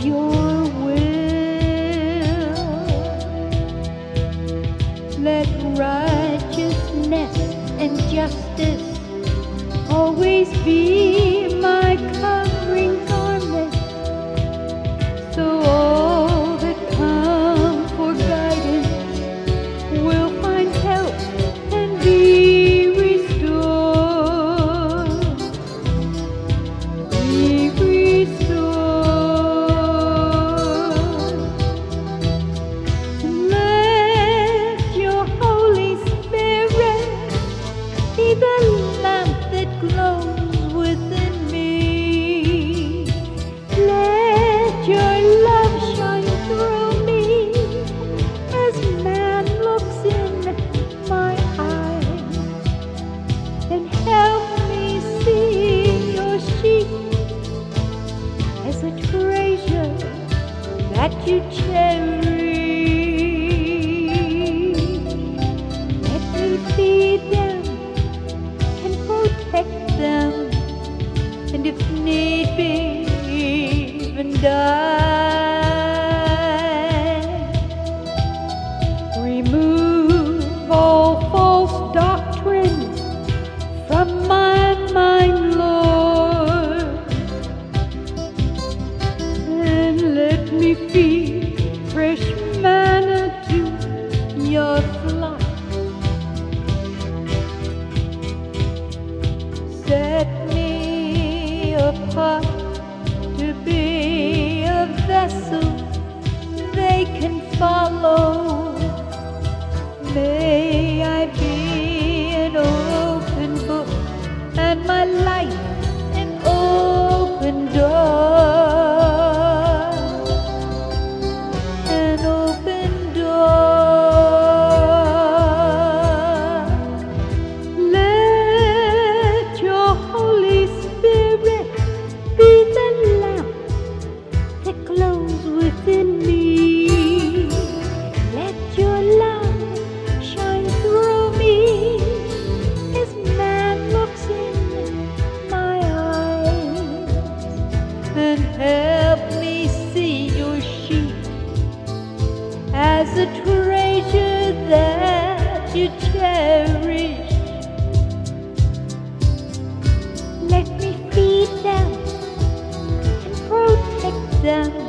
your will. Let righteousness and justice always be my covering garment, so all that come for guidance will find help and be restored. Be restored. Let your Holy Spirit be the lamp that glows within me. Let your love shine through me as man looks in my eyes, and help me see your sheep as a treasure that you cherish. Let me feed them and protect them, and if need be, even die. Remove all false doctrines from my mind, Lord, and let me feed fresh manna to your flock. Set me apart to be a vessel they can follow. May I be an open book and my life an open door. An open door. Let your Holy Spirit be the lamp that glows within me. Let your love shine through me as man looks in my eyes, and help me see your sheep as a treasure that you cherish. Let me feed them and protect them,